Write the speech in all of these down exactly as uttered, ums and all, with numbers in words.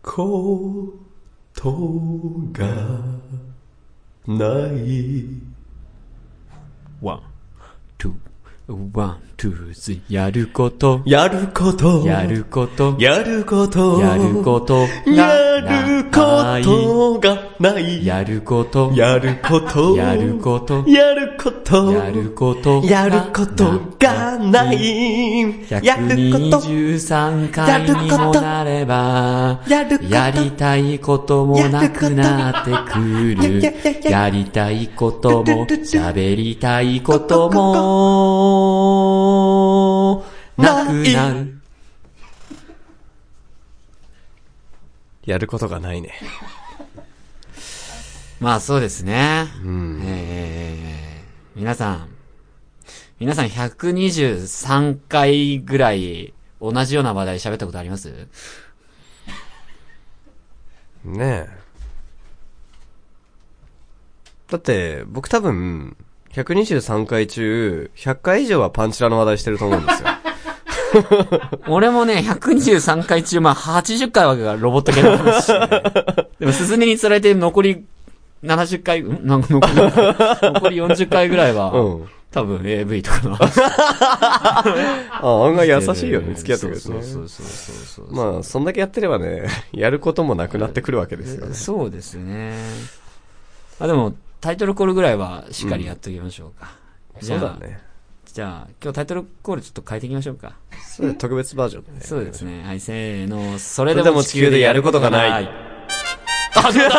ことがない。 ワン、ツー、ワン、ツー、スリー、やること、 やること、 やること、 やること、 やること、 やることがない。 やること、 やること、 やること、 やること、 やること、 やることがない。 ひゃくにじゅうさんかいにもなれば、やりたいこともなくなってくる。やりたいことも、喋りたいことも、なくなる。 やることがないね。 まあそうですね。 うん、 えー、皆さん、皆さんひゃくにじゅうさんかいぐらい同じような話題喋ったことあります？ ねえ。だって僕多分ひゃくにじゅうさんかい中ひゃっかい以上はパンチラの話題してると思うんですよ。 俺もね、ひゃくにじゅうさんかい中、まあ、はちじゅっかいはロボット系の話、ね。でも、すずねに釣られて残りななじゅっかい、んなんか残り、残りよんじゅっかいぐらいは、うん、多分 エーブイ とかの話。あ、 案外優しいよね、付き合ってくれてね。 そうそうそうそうそう。 まあ、そんだけやってればね、やることもなくなってくるわけですよね。 そうですね。あ、でも、タイトルコールぐらいはしっかりやっておきましょうか。 うん、そうだね。 じゃあ、今日タイトルコールちょっと変えていきましょうか。 それ特別バージョンね。 そうですね。はい、せーの。それでも地球でやることがない。あ、始めた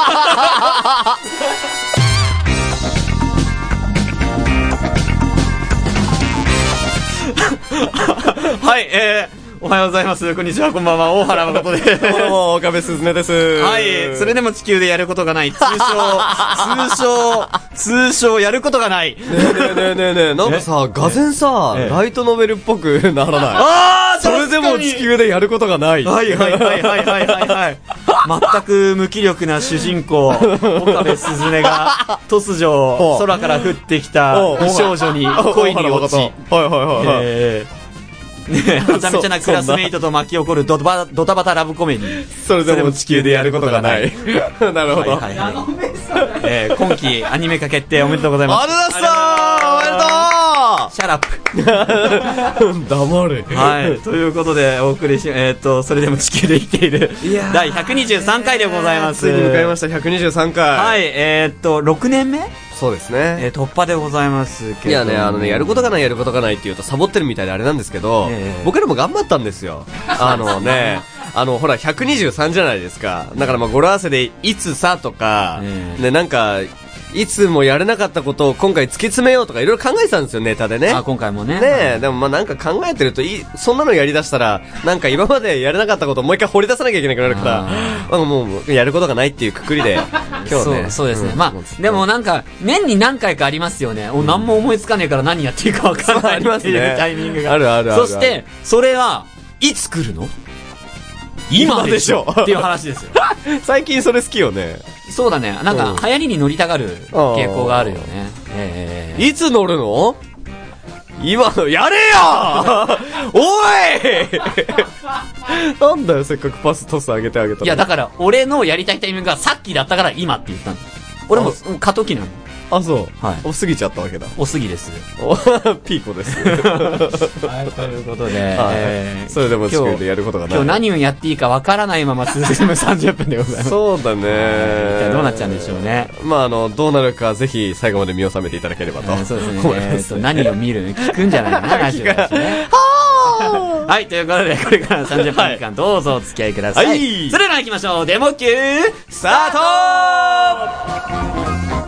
はい、えー、おはようございます。こんにちは、こんばんは。大原誠です。 どうも、岡部すずねです。 はい、それでも地球でやることがない。通称、通称、通称やることがない。ねえねえねえねえねえ、なんかさ、がぜんさ、ライトノベルっぽくならない。 ああ、 それでも地球でやることがない。 はいはいはいはいはいはいはい。全く無気力な主人公、岡部すずねが、突如、空から降ってきた美少女に恋に落ち。はいはいはいはい。 えーねえ、はちゃめちゃなクラスメイトと巻き起こるドタバドタバタラブコメディ。 それでも地球でやることがない。なるほど。 はいはいはい。えー、今期アニメ化決定おめでとうございます。 ありがとうございます。 シャラップ。 黙れ。 はい。ということで、お送りし、えー、っと、それでも地球で生きている。だいひゃくにじゅうさんかいでございます。 ついに迎えました、ひゃくにじゅうさんかい。 はい。えー、っと、ろくねんめそうですね。 えー、突破でございますけど。 いやね、あのね、やることがないやることがないって言うとサボってるみたいであれなんですけど、えー、僕らも頑張ったんですよ。あのね、あの、ほら、ひゃくにじゅうさんじゃないですか。だからまあ、語呂合わせで、いつさとか、えー、ね、なんか、いつもやれなかったことを今回突き詰めようとかいろいろ考えてたんですよ、ネタでね。 あ、今回もね。 ねえ、でもまあなんか考えてるといい、そんなのやりだしたら、なんか今までやれなかったことをもう一回掘り出さなきゃいけなくなるから、あもうやることがないっていうくくりで、今日ね。 そう、そうですね。うん、まあ、でもなんか、年に何回かありますよね。うん、何も思いつかねえから何やっていいか分からないっていうタイミングが。 あるあるある。 そして、それは、いつ来るの？今でしょっていう話ですよ。 最近それ好きよね。 そうだね。なんか、流行りに乗りたがる傾向があるよね。えー、いつ乗るの？今の、やれよおいなんだよ、せっかくパストス上げてあげたの。 いや、だから、俺のやりたいタイミングがさっきだったから今って言ったんだ。俺も、過渡期なの。 あ、そう。 はい。 お過ぎちゃったわけだ。 お過ぎです。 ピーコです。 はい、ということで、 えー、それでも地球でやることがない。 今日何をやっていいかわからないまま進むさんじゅっぷんでございます。 そうだね。 じゃあどうなっちゃうんでしょうね。 まあ、あの、どうなるかぜひ最後まで見収めていただければと。えー、 そうですね。えー、と何を見る聞くんじゃないかな、ラジオだしね。はい、ということで、これからさんじゅっぷんかんどうぞお付き合いください。はい。それでは行きましょう。デモ級、スタート。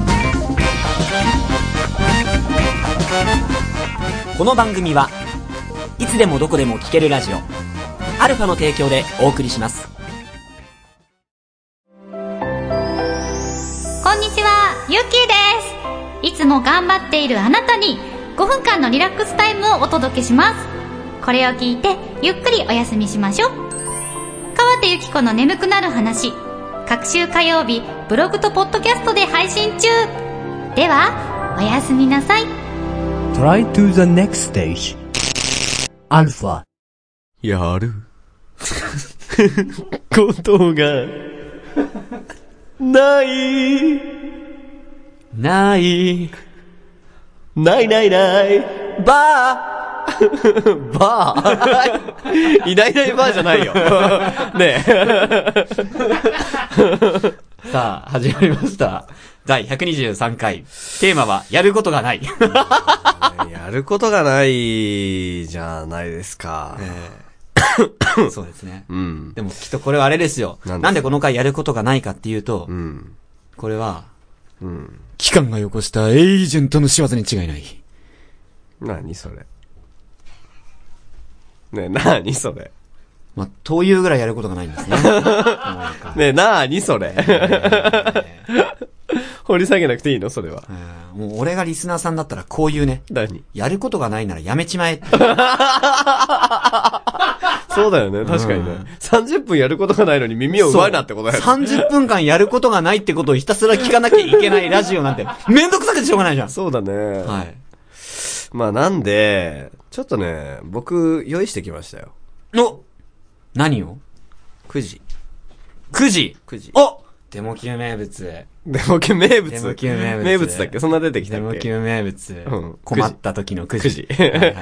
この番組はいつでもどこでも聴けるラジオアルファの提供でお送りします。 こんにちは、ゆっきーです。いつも頑張っているあなたにごふんかんのリラックスタイムをお届けします。これを聞いてゆっくりお休みしましょう。川手ゆき子の眠くなる話、各週火曜日ブログとポッドキャストで配信中。ではおやすみなさい。 Try to the next stage. アルファ。 やることが、ない。 ない。 ないないない。 バー。バー。いないいないバーじゃないよ。ねえ。 さあ、始まりました。だいひゃくにじゅうさんかい。テーマは、やることがない。 やることがないじゃないですか。 えー、そうですね。 うん。 でもきっとこれはあれですよ。なんで、なんでこの回やることがないかっていうと、 うん、 これは、 うん、 機関がよこしたエージェントの仕業に違いない。 何それ。ねえ、なにそれ。 まあ、というぐらいやることがないんですね。 ねえ、なにそれ。掘り下げなくていいのそれは。 もう俺がリスナーさんだったらこういうね。 何やることがないならやめちまえって。 そうだよね、確かにね。さんじゅっぷんやることがないのに耳を奪うなってことだよね。 さんじゅっぷんかんやることがないってことをひたすら聞かなきゃいけないラジオなんて、めんどくさくてしょうがないじゃん。 そうだね。 はい。 まあなんで、ちょっとね、僕、用意してきましたよ。 お何を ? くじ。 くじ ? くじ。 おデモ級名物。 デモ級名物デモ級名物。 名物だっけそんな出てきたっけデモ級名物。 うん。 困った時のくじ。 くじ。はいはいはい、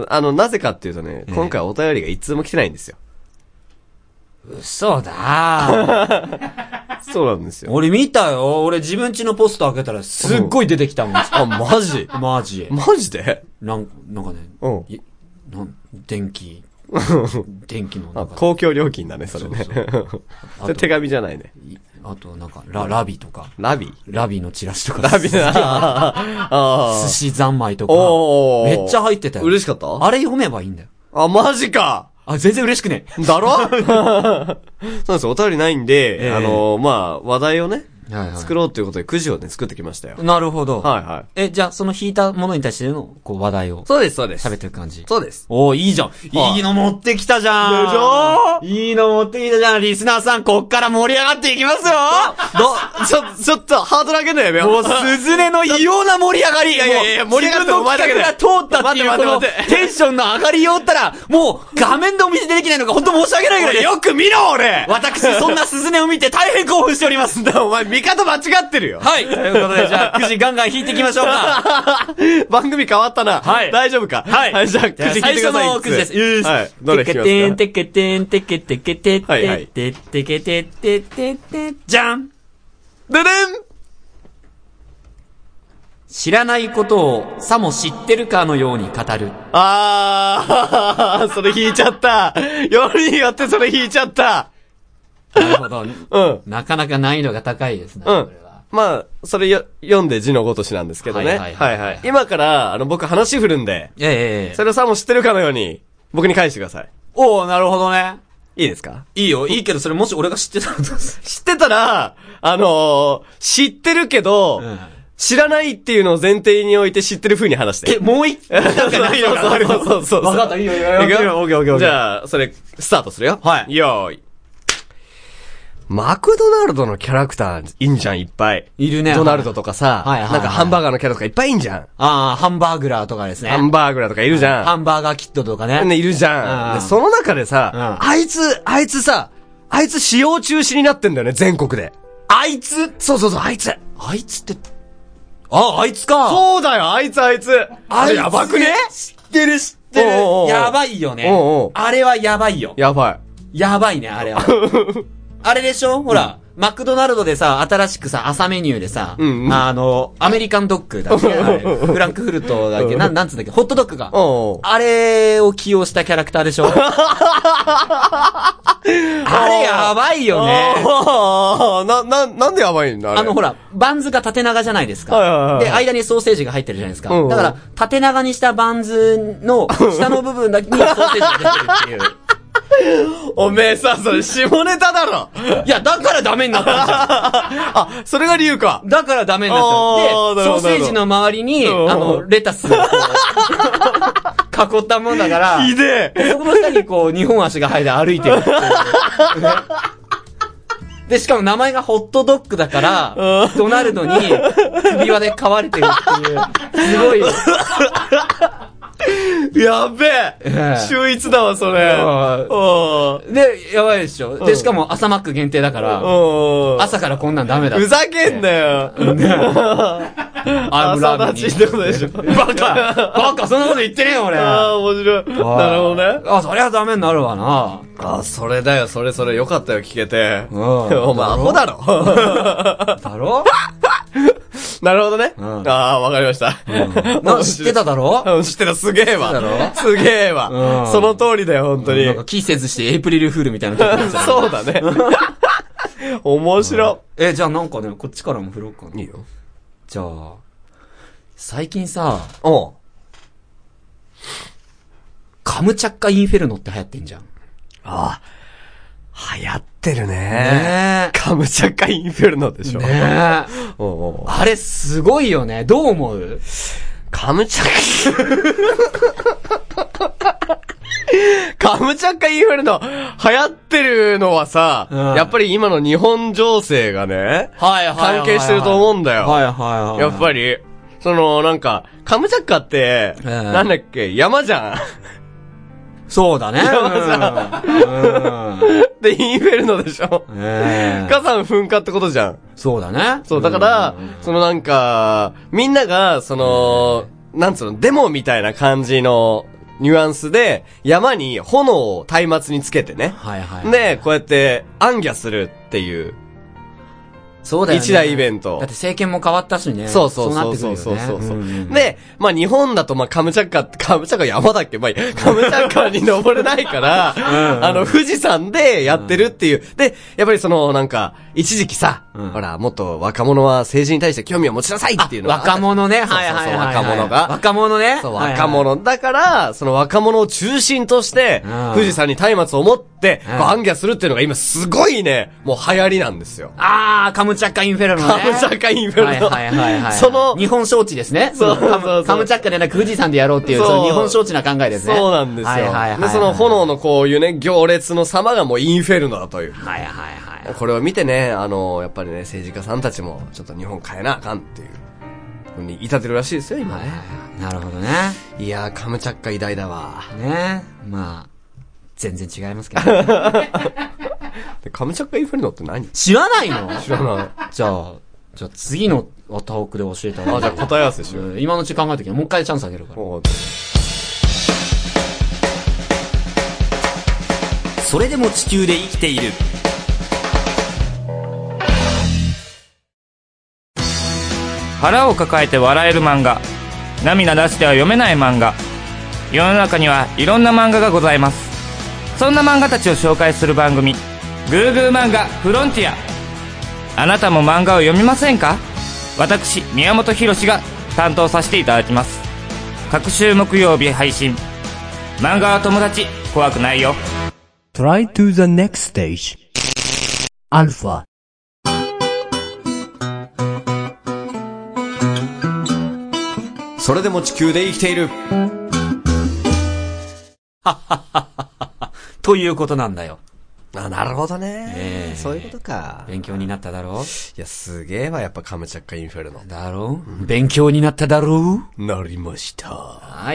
あの、なぜかっていうとね、今回お便りが一通も来てないんですよ。 嘘だー。そうなんですよ。 俺見たよ。俺自分家のポスト開けたらすっごい出てきたもん。 あ、マジマジ。 マジでなん、なんかね。 うん。 なん、電気。電気のなんか。公共料金だね、それね。そうそうそれ手紙じゃないね。 あと、なんか、ラ、ラビとか。 ラビラビのチラシとか。 ラビな。 あ寿司三昧とか。めっちゃ入ってたよ。 嬉しかった？ あれ読めばいいんだよ。 あ、マジか。 あ、全然嬉しくね。 だろそうなんですよ。お便りないんで、えー、あのー、まあ、話題をね、はいはい、作ろうということでくじをね、作ってきましたよ。 なるほど。 はいはい。 え、じゃあ、その引いたものに対しての、こう、話題を。 そうです、そうです。 喋ってる感じ。 そうです。 おー、いいじゃん。いいの持ってきたじゃん。でしょいいの持ってきたじゃん。リスナーさん、こっから盛り上がっていきますよ。 ど、ちょ、ちょっと、ハードル上げんのやめよう。 もう、すずねの異様な盛り上がり。 いやいやいや、盛り上がってお前だけで。 自分の企画が通ったっていう、この、テンションの上がりようったら、もう、画面でお見せできないのが本当申し訳ないぐらいです。 よく見ろ、俺私、そんなすずねを見て大変興奮しております。 お前、見方間違ってるよ。 はい。ということで、じゃあ、くじガンガン引いていきましょうか。 番組変わったな。 はい。 大丈夫か。 はい。 はい、じゃあ、くじ引いてください。 最初のくじです。 はい。どれ引きますか？てけてん、 てけてん、てけてけてて、 はいはい。 ててけてててて、じゃんででん知らないことをさも知ってるかのように語る。 あー、それ引いちゃった。よりによってそれ引いちゃった。 なるほど。 うん。 なかなか難易度が高いですね。 うん。まあ、それよ、読んで字のごとしなんですけどね。 はいはいはい。 今から、あの、僕話振るんで。 ええ。 それをさも知ってるかのように、僕に返してください。 おー、なるほどね。 いいですか？ いいよ。いいけど、それもし俺が知ってたらどうする？ 知ってたら、あのー、知ってるけど、うん、知らないっていうのを前提に置いて知ってる風に話して。 え、もう一回なんかないのかそうそうそうそう。 わかった、いいよ、いいよ。いくよ、オッケーオッケーオッケー。 じゃあ、それ、スタートするよ。 はい。 よーい。マクドナルドのキャラクターいんじゃん、いっぱい。 いるね。 ドナルドとかさ、 はいはいはい、 なんかハンバーガーのキャラとかいっぱいいんじゃん。 ああ、ハンバーグラーとかですね。 ハンバーグラーとかいるじゃん。 ハンバーガーキットとかね。 ね、いるじゃん。でその中でさ、あいつ、あいつさ、あいつ使用中止になってんだよね、全国で。 あいつそうそうそう、あいつ。 あいつって、あ、あいつか。 そうだよ、あいつあいつ。あれやばくね？ 知ってる知ってる。おうおうおうやばいよね。 おうおうあれはやばいよ。 やばい。やばいね、あれは。あれでしょほら、うん、マクドナルドでさ、新しくさ、朝メニューでさ、うんうん、あの、アメリカンドッグだっけあれフランクフルトだっけなん、なんつうんだっけホットドッグが。あれを起用したキャラクターでしょあれやばいよね。 な、な、なんでやばいんだあれ。 あのほら、バンズが縦長じゃないですか。 はいはいはい、 で、間にソーセージが入ってるじゃないですか。 うんうん、 だから、縦長にしたバンズの下の部分だけにソーセージが出てるっていう。 おめえさ、それ下ネタだろ。 いや、だからダメになったんじゃん。 あ、それが理由か。 だからダメになった。で、ソーセージの周りに、あの、レタスをこう、囲ったもんだから、 ひでえ。そこの下にこう、二本足が生えて歩いてるっていう。で、しかも名前がホットドッグだから、ドナルドに首輪で飼われてるっていう、すごい。 やべえ、 ええ秀逸だわ、それ。 で、やばいでしょ。で、しかも朝マック限定だから、朝からこんなんダメだ。 ふざけんなよ。朝立ちってことでしょ。 バカバカ、そんなこと言ってねえよ、俺。 ああ、面白い。なるほどね。 あ、そりゃダメになるわな。 あ、それだよ、それそれ。よかったよ、聞けて。お前、アホだろ。 だろなるほどね。ああ、わかりました。 な、知ってただろ知ってた、すげえわ。すげえわ。その通りだよ、本当に。 なんか、気せずしてエイプリルフールみたいな曲ですよ。 そうだね。面白。 え、じゃあなんかね、こっちからも振ろうかな。 いいよ。 じゃあ、最近さ、 おう。 カムチャッカインフェルノって流行ってんじゃん。 ああ、流行ってるね。 ねえ。 カムチャッカインフェルノでしょ。 ねえ。 おうおう、 あれすごいよね。どう思う？ カムチャッカ、カムチャッカインフェルノ流行ってるのはさ、うん、やっぱり今の日本情勢がね、はいはいはいはい、関係してると思うんだよ。はいはいはい。やっぱり、そのなんか、カムチャッカって、うん、なんだっけ、山じゃん。 そうだね。 で、インフェルノでしょ。えー、火山噴火ってことじゃん。 そうだね。 そう、だから、そのなんか、みんなが、その、なんつうの、デモみたいな感じのニュアンスで、山に炎を松明につけてね。はいはい、はい。で、こうやって暗夜するっていう。 そうだよね。 一大イベント。 だって政権も変わったしね。 そうそうそうそうそうそうそう、ね。で、まあ日本だとまあカムチャッカ、カムチャッカ山だっけ、まあ、カムチャッカに登れないから、うんうん、あの富士山でやってるっていう。で、やっぱりそのなんか、一時期さ、うん、ほら、もっと若者は政治に対して興味を持ちなさいっていうのが。 若者ね、はいはいはい、はい。 若者が。 若者ね。 そう、若者。はいはい、だから、その若者を中心として、うん、富士山に松明を持って、うん、暗夜するっていうのが今すごいね、もう流行りなんですよ。 あー、カムチャッカインフェルノね。 カムチャッカインフェルノ。 はいはいはい、はい。 その、 日本招致ですね。 そうそうそう。 カムチャッカでなく富士山でやろうっていう、その日本招致な考えですね。 そうなんですよ。はいはいはい、はい。で、その炎のこういうね、行列の様がもうインフェルノだという。はいはいはい。これを見てね、あの、やっぱりね、政治家さんたちも、ちょっと日本変えなあかんっていう、ふうに至ってるらしいですよ、今ね。はいはい、 なるほどね。 いやー、カムチャッカ偉大だわ。 ねまあ、全然違いますけど。 カムチャッカインフェルノって何？ 知らないの？ 知らない。 じゃあ、じゃあ次のアタオクで教えてあげる。 あ、じゃあ答え合わせしよう。 今のうち考えときはもう一回チャンスあげるから。それでも地球で生きている。 腹を抱えて笑える漫画、涙出しては読めない漫画。世の中にはいろんな漫画がございます。そんな漫画たちを紹介する番組、グーグー漫画フロンティア。あなたも漫画を読みませんか？私宮本浩が担当させていただきます。各週木曜日配信。漫画は友達、怖くないよ。 Try to the next stage. Alpha。 それでも地球で生きている。 ということなんだよ。 あ、なるほどね、 えー。 そういうことか。 勉強になっただろう。 いや、すげえわ、やっぱカムチャッカインフェルノ。 だろう、うん、勉強になっただろう。なりました。 はい。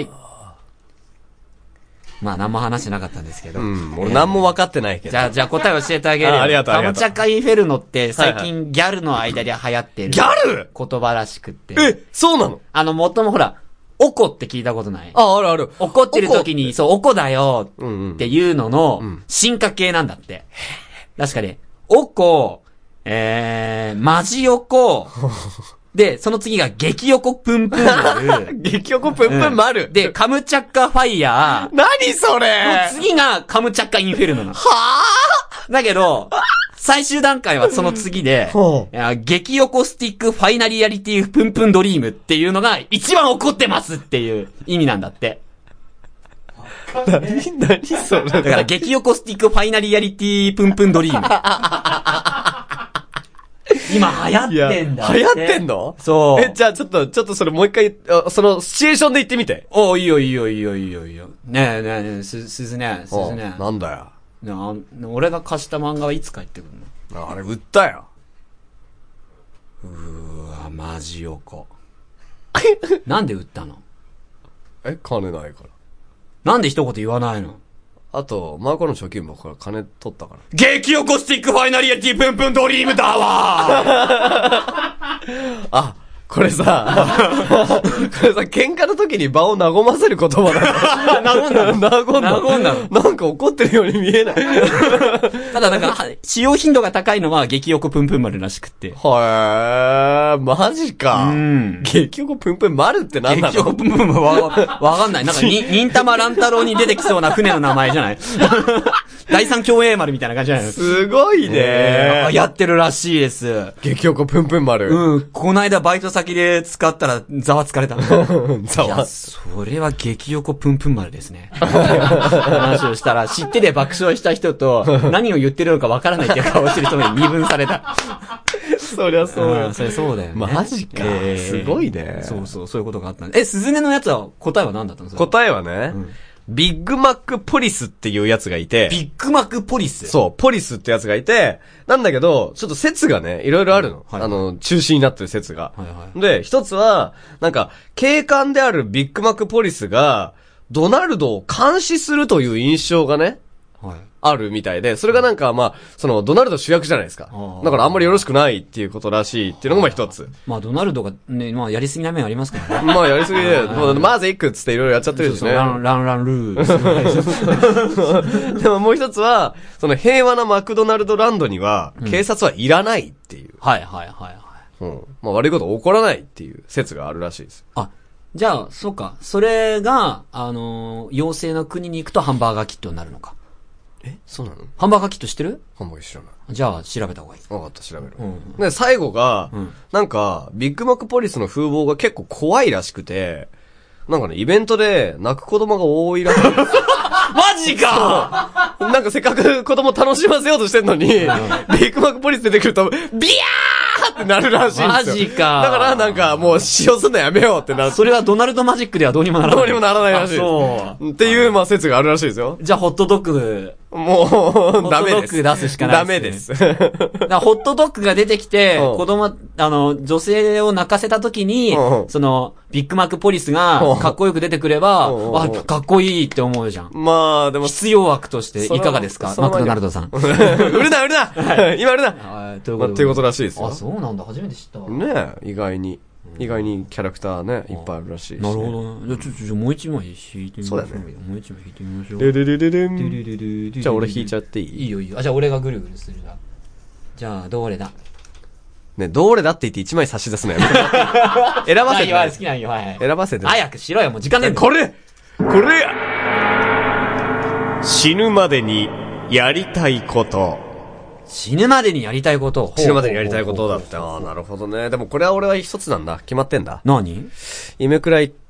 まあ、何も話してなかったんですけど。 うん、俺何も分かってないけど。 じゃあ、じゃあ答え教えてあげるよ。 あ、ありがとう、ありがとう。 カムチャッカインフェルノって最近ギャルの間で流行ってる。 ギャル？ 言葉らしくって。 え、そうなの？ あの、もともほら、おこって聞いたことない？ あ、あるある。 怒ってる時に、そう、おこだよっていうのの進化系なんだって。確かに、おこ、えー、マジおこ、で、その次が激横プンプン丸。 激横プンプン丸、 うん。で、カムチャッカファイヤー。何それ？ の次がカムチャッカインフェルノなの。 はぁ？だけど、最終段階はその次で、激横スティックファイナリアリティプンプンドリームっていうのが一番怒ってますっていう意味なんだって。 何何それ？ だから激横スティックファイナリアリティプンプンドリーム。今流行ってんだって。 流行ってんの？ そう。 え、じゃあちょっと、ちょっとそれもう一回、そのシチュエーションで言ってみて。 おいいよいいよいいよいいよいいよ。ねえねえねえ、す、すずね、すずね。 なんだよ。 な俺が貸した漫画はいつ帰ってくるの？あれ売ったよ。 うーわ、マジ横。なんで売ったの？ え、金ないから。 なんで一言言わないの？ あと、マーコの貯金箱から金取ったから。 激おこスティックファイナリアティプンプンドリームだわあ、これさ、これさ、喧嘩の時に場を和ませる言葉だ。 和んだの和んだ。 和んだのなんか怒ってるように見えない。 ただなんか、使用頻度が高いのは激おこプンプン丸らしくって。 はー、マジか。 うん。 激おこプンプン丸ってなんだろう。 激おこプンプン丸わ、わかんない。なんか、に、忍たま乱太郎に出てきそうな船の名前じゃない第三競泳丸みたいな感じじゃないの？ すごいね、 えー。やってるらしいです。 激おこプンプン丸。 うん。この間バイト先で使ったらざわつかれたの。 ざわ。いや、 それは激おこプンプン丸ですね。話をしたら、知ってて爆笑した人と、何を言ってるのかわからないっていう顔をしてる人に二分された。 そりゃそうよ。 それそうだよね。 マジか。えー、すごいね。 そうそう、そういうことがあったんで。え、スズネのやつは、答えは何だったの？ 答えはね、うん、ビッグマックポリスっていうやつがいて。 ビッグマックポリス？ そう、ポリスってやつがいて、なんだけど、ちょっと説がね、いろいろあるの。はいはい、あの、中止になってる説が。はいはい、で、一つは、なんか、警官であるビッグマックポリスが、ドナルドを監視するという印象がね、はい、あるみたいで、それがなんか、まあ、その、ドナルド主役じゃないですか。だからあんまりよろしくないっていうことらしいっていうのがまあ一つ。 まあ、ドナルドがね、まあ、やりすぎな面ありますからね。 まあ、やりすぎで、まずいくっつっていろいろやっちゃってるしね。そうそうラン、ランランルー。 でももう一つは、その平和なマクドナルドランドには、警察はいらないっていう。 うん、はいはいはいはい。 うん。まあ、悪いこと起こらないっていう説があるらしいです。 あ、じゃあ、そうか。それが、あのー、妖精の国に行くとハンバーガーキットになるのか。 え、そうなの？ ハンバーガーキット知ってる？ ハンバーガー知らない。 じゃあ、調べた方がいい。 わかった、調べる。 うん、 で、最後が、 うん、 なんか、ビッグマックポリスの風貌が結構怖いらしくて、なんかね、イベントで泣く子供が多いらしい。 マジかなんかせっかく子供楽しませようとしてんのに、ビッグマックポリス出てくると、ビヤーってなるらしいんですよ。 マジか。 だからなんかもう使用すんのやめようってなる。 それはドナルドマジックではどうにもならない。 どうにもならないらしいです。 そう。 っていう、まあ説があるらしいですよ。 じゃあホットドッグ。 もう、ダメです。ホットドッグ出すしかない、 ね。ダメです。 だホットドッグが出てきて、子供、あの、女性を泣かせた時に、その、ビッグマックポリスがかっこよく出てくれば、あ、かっこいいって思うじゃん。 まあ、でも。 必要枠としていかがですかマクドナルドさん。 売るな、売るな今売るなということっていうことらしいですよ。 あ、そうなんだ。初めて知ったわ。 ねえ、意外に。意外にキャラクターね、いっぱいあるらしいし、ね。 なるほど。じゃあ、ちょ、ちょ、もう一枚引いてみましょう。 そうだね。 もう一枚引いてみましょう。 ルルルルルン。じゃあ俺引いちゃっていい？ いいよいいよ。あ、じゃあ俺がぐるぐるするな。じゃあ、どれだ？ ね、どれだって言って一枚差し出すのよ。選ばせて。 好きなんよ、はい。 選ばせて。 早くしろよ、もう時間ねえんだ。 これこれや死ぬまでにやりたいこと。 死ぬまでにやりたいこと。 死ぬまでにやりたいことだって。ああ、なるほどね。でもこれは俺は一つなんだ。決まってんだ。 何？ 夢くらい行って、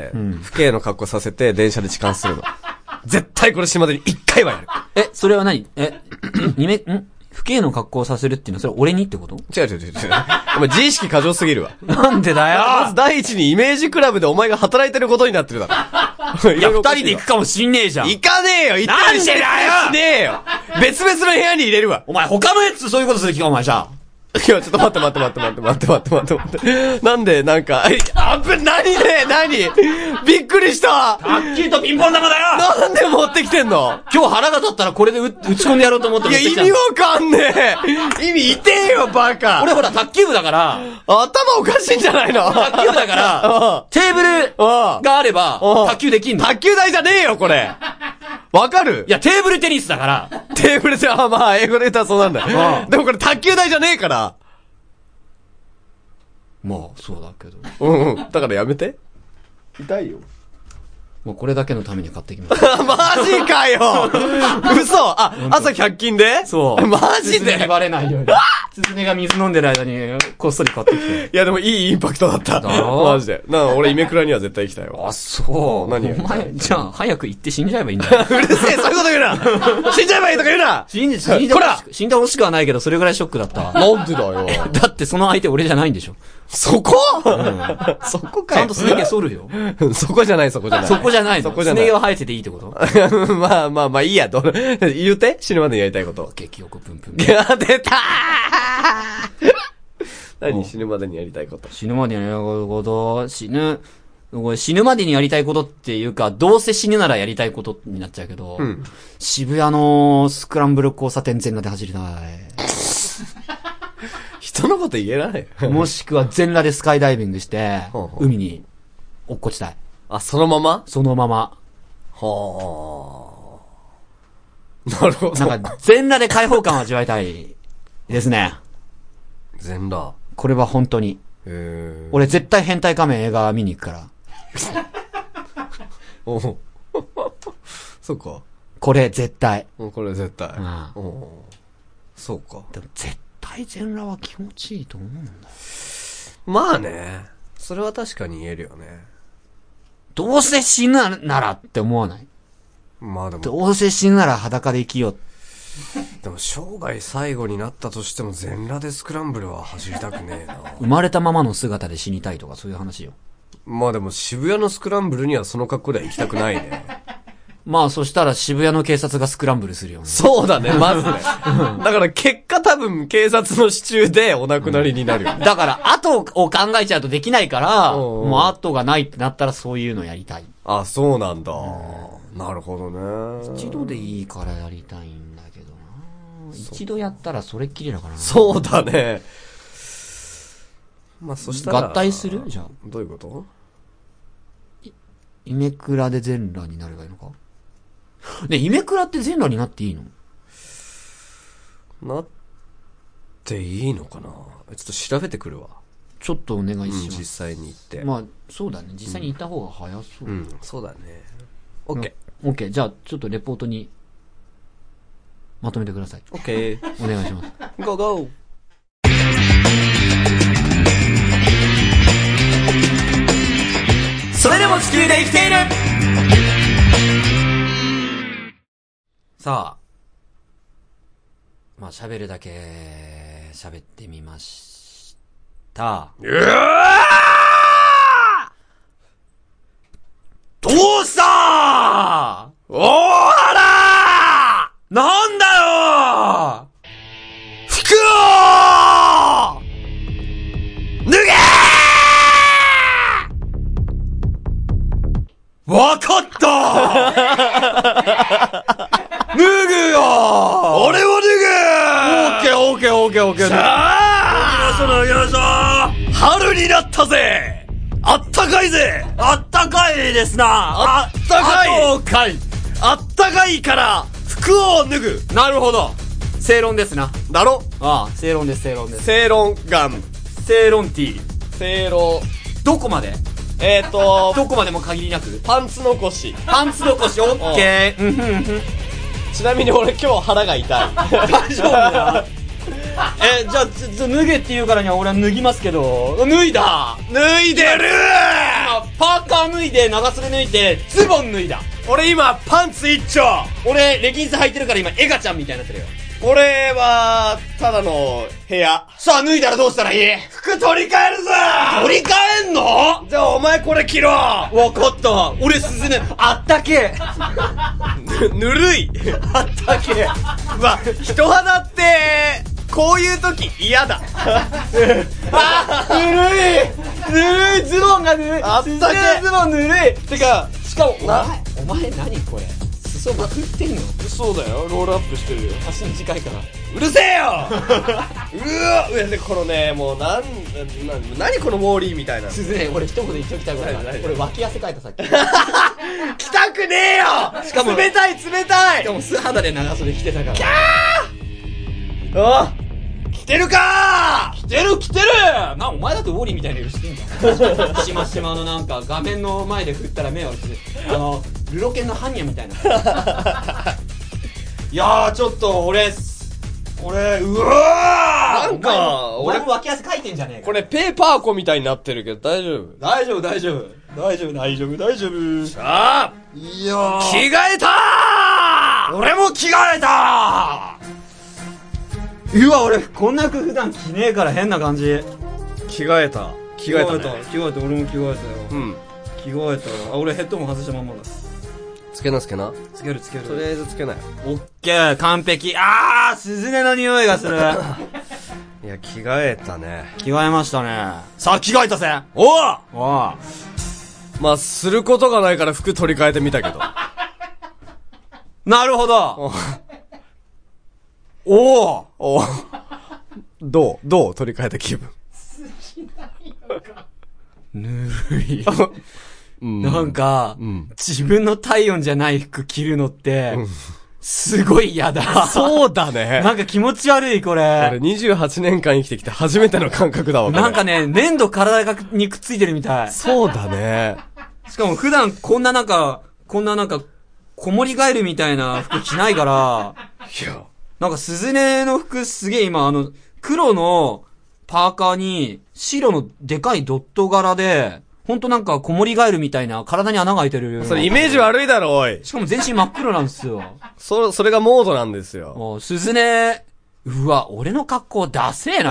うん、父兄の格好させて電車で痴漢するの。絶対これ死ぬまでに一回はやる。 え、それは何？え、夢、ん父兄の格好をさせるっていうのはそれ俺にってこと？ 違う違う違う違う。お前自意識過剰すぎるわ。 なんでだよ。 まず第一にイメージクラブでお前が働いてることになってるだろ。 いや、二人で行くかもしんねえじゃん。 行かねえよ、行ったりしてねえよ。しねえよ。別々の部屋に入れるわ。 お前他のやつそういうことする気か、お前じゃあ。 いや、ちょっと待って待って待って待って待って待って待って待って。なんで、なんか、あぶ、なにね何びっくりしたはっきりとピンポン玉だよなんで持ってきてんの今日腹が立ったらこれで 打, 打ち込んでやろうと思っていや、意味わかんねえ意味いてえよ、バカ俺ほら、卓球部だから、 頭おかしいんじゃないの卓球部だから、テーブルがあれば、卓球できんの卓球台じゃねえよ、これわかるいや、テーブルテニスだから。 テーブルじゃ、あ、まあ、英語で言ったらそうなんだよ。でもこれ卓球台じゃねえから。 まあ、そうだけど。 うんうん。だからやめて。痛いよ。 もうこれだけのために買ってきました。 マジかよ嘘あ、朝ひゃく均でそう。 マジでつつねバレないように。つつねが水飲んでる間に、こっそり買ってきて。 いやでもいいインパクトだった。 だろマジで。な俺イメクラには絶対行きたいわ。 あ、そう。 何お前、じゃあ、早く行って死んじゃえばいいんだよ。 うるせえ、そういうこと言うな死んじゃえばいいとか言うな死んで、死んでほしく、死んでほしくはないけど、それぐらいショックだったわ。 なんでだよ。 だってその相手俺じゃないんでしょ。 そこ、うん、そこかよ。 ちゃんとすね毛剃るよ。 そこじゃない、そこじゃない。 そこじゃないの。 そこじゃない。 すね毛は生えてていいってことまあまあまあいいや、ど、言うて死ぬまでにやりたいこと。 激おこぷんぷん。 いや、出たー何死ぬまでにやりたいこと。 死ぬまでにやりたいこと、死ぬ、 これ死ぬまでにやりたいことっていうか、どうせ死ぬならやりたいことになっちゃうけど、うん、渋谷のスクランブル交差点全裸で走りたい。 人のこと言えないもしくは全裸でスカイダイビングして、ほうほう海に落っこちたい。 あ、そのままそのまま。 はあ。なるほど。 なんか、全裸で開放感を味わいたいですね。 全裸。 これは本当に。 へ俺絶対変態仮面映画見に行くから。 おうそうか。 これ絶対。 これ絶対。 うん、 おそうか。 でも絶対全裸は気持ちいいと思うんだよ。 まあね。それは確かに言えるよね。 どうせ死ぬならって思わない？ まあでも。 どうせ死ぬなら裸で生きよう。 でも生涯最後になったとしても全裸でスクランブルは走りたくねえな。 生まれたままの姿で死にたいとかそういう話よ。 まあでも渋谷のスクランブルにはその格好では行きたくないね。 まあそしたら渋谷の警察がスクランブルするよね。 そうだね、まずね。だから結果多分警察の支柱でお亡くなりになるよね。 うん、だから後を考えちゃうとできないから、もう後がないってなったらそういうのやりたい。 あ、そうなんだ。うん、なるほどね。 一度でいいからやりたいんだけどな。一度やったらそれっきりだからな。 そうだね。まあそしたら。 合体する？じゃあ。 どういうこと？ イメクラで全裸になればいいのか？ね、イメクラって全裸になっていいの？ なっていいのかな？ちょっと調べてくるわ。 ちょっとお願いします。 うん、実際に行って。 まあ、そうだね。実際に行った方が早そう。 うん、うん、そうだね。オッケー。オッケー。じゃあ、ちょっとレポートにまとめてください。 オッケー。 お願いします。 ゴーゴー。 それでも地球で生きている。 さあ、まあ喋るだけ喋ってみました。 うわどうした大原なんだよ服を脱げーわかった脱ぐよ俺を脱ぐオーケーオーケーオーケーオーケーさあ脱ぎましょう脱ぎましょう春になったぜあったかいぜあったかいですなあったかいあったかいあったかいから服を脱ぐなるほど正論ですなだろああ正論です正論です正論ガン正論 T 正論どこまでえーとどこまでも限りなくパンツ残しパンツ残しオッケーうんふんふんちなみに俺今日腹が痛い大丈夫だえ、じゃあ、ちょ、ちょ、脱げって言うからには俺は脱ぎますけど、脱いだ脱いでる今、パーカー脱いで、長袖脱いで、ズボン脱いだ俺今、パンツ一丁俺、レギンス履いてるから今、エガちゃんみたいになってるよこれは、ただの部屋さあ、脱いだらどうしたらいい服取り替えるぞ取り替えんのじゃあお前これ着ろわかった俺鈴ね、あったけぬ、ぬるいあったけうわ、人肌って、こういう時嫌だあ、ぬるいぬるいズボンがぬるいあったけズボンぬるいてか、しかも、お前、お前何これ裾まくってんのそうだよ、ロールアップしてるよ足短いからうるせえようわ、でこのね、もうなん、な、何このウォーリーみたいな鈴ね、俺一言言っておきたいことがある俺脇汗かいたさっき着たくねえよしかも冷たい冷たいしかも素肌で長袖着てたからキャーあ着てるかー着てる着てるな、お前だってウォーリーみたいな色してんじゃんしましまのなんか画面の前で振ったら目をしてあのルロケンのハンニャみたいないやーちょっと俺俺うわーなんか俺も脇汗かいてんじゃねえかこれペーパーコみたいになってるけど大丈夫大丈夫大丈夫大丈夫大丈夫大丈夫さあいやー着替えたー俺も着替えたーうわ俺こんな服普段着ねえから変な感じ着替えた着替えた、ね、 着替えた俺も着替えたようん着替えたよあ俺ヘッドも外したまんまだつけなつけなつけるつけるとりあえずつけないオッケー完璧あースズメの匂いがするいや着替えたね着替えましたねさあ着替えたぜおうおうまあ、することがないから服取り替えてみたけど。 なるほど。おおおどうどう取り替えた気分。 ぬるい。うん、なんか、うん、自分の体温じゃない服着るのって、うん、すごい嫌だ。 そうだね。 なんか気持ち悪い、これ。 俺にじゅうはちねんかん生きてきて初めての感覚だわ。 なんかね、粘土体にくっついてるみたい。 そうだね。 しかも普段こんななんか、こんななんか、こもりガエルみたいな服着ないから、いや。なんか鈴音の服すげえ今あの、黒のパーカーに白のでかいドット柄で、ほんとなんかこもりガエルみたいな体に穴が開いてる。 それイメージ悪いだろ、おい。 しかも全身真っ黒なんですよ。 そ、それがモードなんですよ。 もう、鈴音、うわ、俺の格好ダセえな。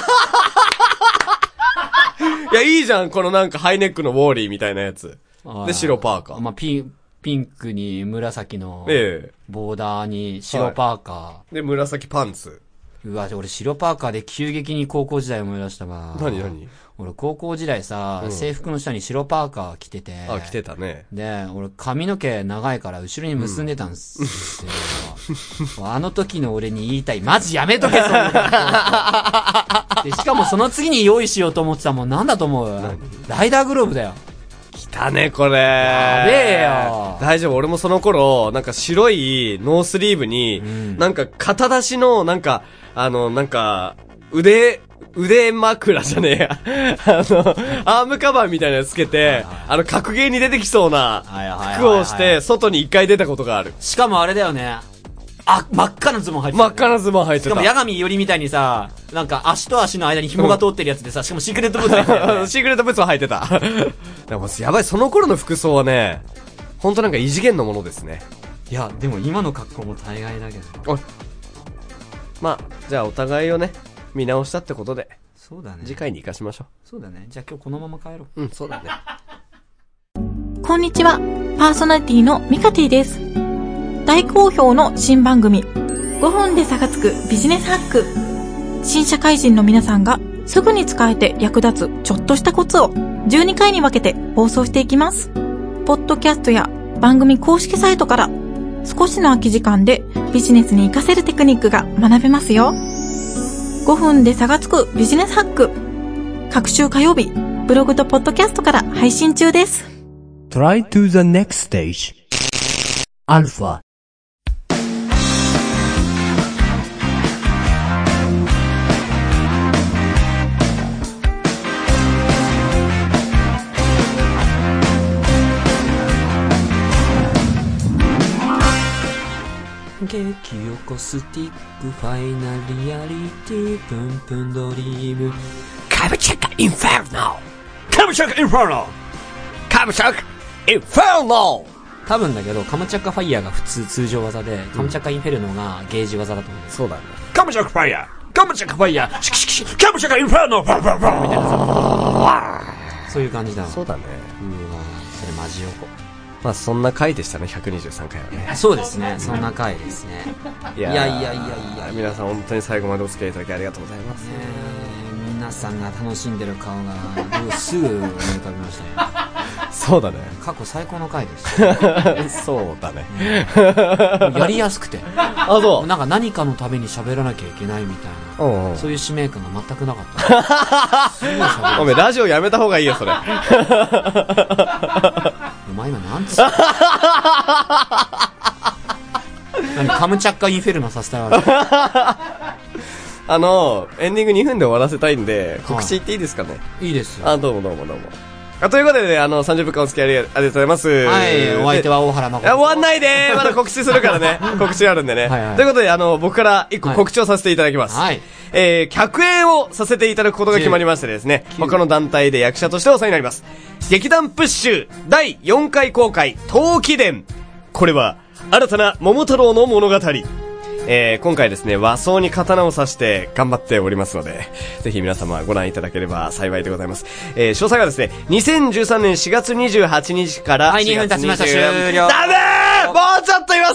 いや、いいじゃん、このなんかハイネックのウォーリーみたいなやつ。で、白パーカー。 まあ、ピン、ピンクに紫の、ボーダーに白パーカー。はい、 で、紫パンツ。 うわ、俺白パーカーで急激に高校時代思い出したわ。 何何俺高校時代さ、うん、制服の下に白パーカー着てて。 あ、着てたね。 で、俺髪の毛長いから後ろに結んでたんですよ。うん、あの時の俺に言いたい。マジやめとけ、そんなで。しかもその次に用意しようと思ってたもんなんだと思う？ライダーグローブだよ。 来たね、これ。 やべえよ。 大丈夫、俺もその頃、なんか白いノースリーブに、うん、なんか肩出しの、なんか、あの、なんか、腕、腕枕じゃねえや。あの、アームカバーみたいなのつけて、はいはい、あの、格ゲーに出てきそうな服をして、外に一回出たことがある。 しかもあれだよね。あ、真っ赤なズボン入ってた、ね。真っ赤なズボン入ってた。 しかも、八神よりみたいにさ、なんか足と足の間に紐が通ってるやつでさ、しかもシークレットブーツ入ってた、ね。 シークレットブーツは入ってた。でも、やばい、その頃の服装はね、ほんとなんか異次元のものですね。 いや、でも今の格好も大概だけど。 おまあ、じゃあお互いをね、見直したってことで。 そうだね。 次回に生かしましょう。 そうだね。じゃあ今日このまま帰ろう。うん、そうだね。 こんにちは。パーソナリティのミカティです。大好評の新番組、ごふんで差がつくビジネスハック。新社会人の皆さんがすぐに使えて役立つちょっとしたコツをじゅうにかいに分けて放送していきます。ポッドキャストや番組公式サイトから少しの空き時間でビジネスに活かせるテクニックが学べますよ。ごふんで差がつくビジネスハック。各週火曜日、ブログとポッドキャストから配信中です。 Try to the next stage. Alpha. 激起こすティックファイナリアリティプンプンドリームカムチャッカインフェルノカムチャッカインフェルノカムチャッカインフェルノ多分だけどカムチャッカファイヤーが普通通常技で、うん、カムチャッカインフェルノがゲージ技だと思う。 そうだね。 カムチャッカファイヤーカムチャッカファイヤーシキシキシカムチャッカインフェルノバンバンバンみたいなそういう感じだ。 そうだね。 うわそれマジ横。 まあそんな回でしたね、ひゃくにじゅうさんかいはね。 そうですね、そんな回ですね。いやいやいやいやいや、 皆さん本当に最後までお付き合いいただきありがとうございます。 皆さんが楽しんでる顔がすぐ思い浮かびましたね。 そうだね。 過去最高の回でした。 そうだね。 やりやすくて。 あ、そう。 なんか何かのために喋らなきゃいけないみたいな。うんうん、そういう使命感が全くなかった。すごい喋る。 おめラジオやめた方がいいよ、それ。 お前今なんつった何カムチャッカインフェルノさせたわけあの、エンディングにふんで終わらせたいんで、告知言っていいですかね。 いいですよ。 あ、どうもどうもどうも。あということで、ね、あの、さんじゅっぷんかんお付き合いありがとうございます。 はい、お相手は大原誠。 終わんないでーまだ告知するからね。告知あるんでね。はいはい、ということで、あの、僕から一個告知をさせていただきます。はい。えー、客演をさせていただくことが決まりましてですね、他の団体で役者としてお世話になります。劇団プッシュだいよんかい公開、陶器伝。これは、新たな桃太郎の物語。えー、今回ですね、和装に刀を刺して頑張っておりますので、ぜひ皆様ご覧いただければ幸いでございます。えー、詳細はですね、にせんじゅうさんねんしがつにじゅうはちにちから、 はい、にふん経ちました、終了。 ダメーもうちょっと言わせて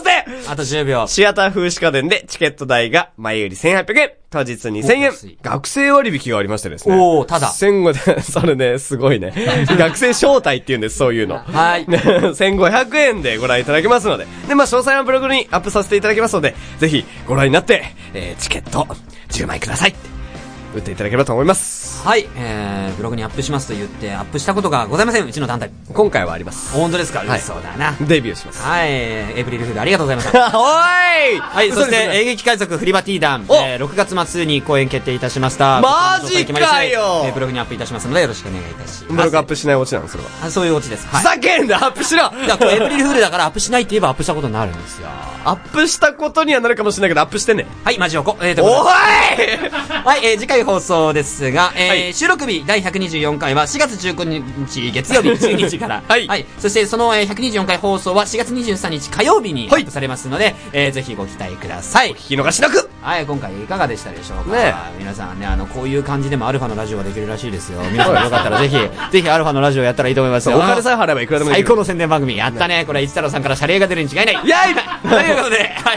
あとじゅうびょう。 シアター風刺家電でチケット代が前売りせんはっぴゃくえん、当日にせんえん。学生割引がありましてですね。 おー、ただ。 せんごひゃくえん、それね、すごいね。学生招待って言うんです、そういうの。 はい。 せんごひゃくえんでご覧いただけますので。で、まあ、詳細はブログにアップさせていただきますので、ぜひご覧になって、えー、チケットじゅうまいくださいって打っていただければと思います。 はい、えー、ブログにアップしますと言ってアップしたことがございません、うちの団体。 今回はあります。 本当ですか？ はい、 そうだな。 デビューします。 はい、エイプリルフールありがとうございました。 おーいはい、そして、演劇海賊フリバティ団、えー、ろくがつ末に公演決定いたしました。 マジかよ、 えー、ブログにアップいたしますのでよろしくお願いいたします。 ブログアップしないオチなのそれは。 あ、そういうオチです。 はい、ふざけんな、アップしろ。 いや、これエイプリルフールだからアップしないって言えばアップしたことになるんですよ。 アップしたことにはなるかもしれないけど、アップしてね。 はい、マジおこ。えー、とおーいはい、えー、次回放送ですが、えーはい、 収録日だいひゃくにじゅうよんかいはしがつじゅうくにち月曜日じゅうにじから。 はい。 はい。そしてその、えー、ひゃくにじゅうよんかい放送はしがつにじゅうさんにち火曜日にアップされますので、はい、えー、ぜひご期待ください。 お聞き逃しなく。 はい、今回いかがでしたでしょうか。 ね、 皆さんね、あの、こういう感じでもアルファのラジオができるらしいですよ。皆さんよかったらぜひ、ぜひアルファのラジオやったらいいと思いますよ。 お金さえ払えばいくらでもできる。 最高の宣伝番組。やったね。これ、一太郎さんから謝礼が出るに違いない。 イェイということで、はい。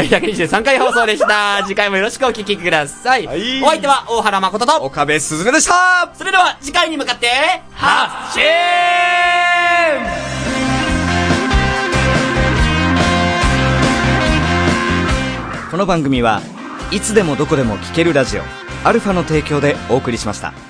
ひゃくにじゅうさんかい放送でした。次回もよろしくお聞きください。はい、お相手は大原誠と岡部すずめでした。 それでは次回に向かって発進。 この番組はいつでもどこでも聴けるラジオアルファの提供でお送りしました。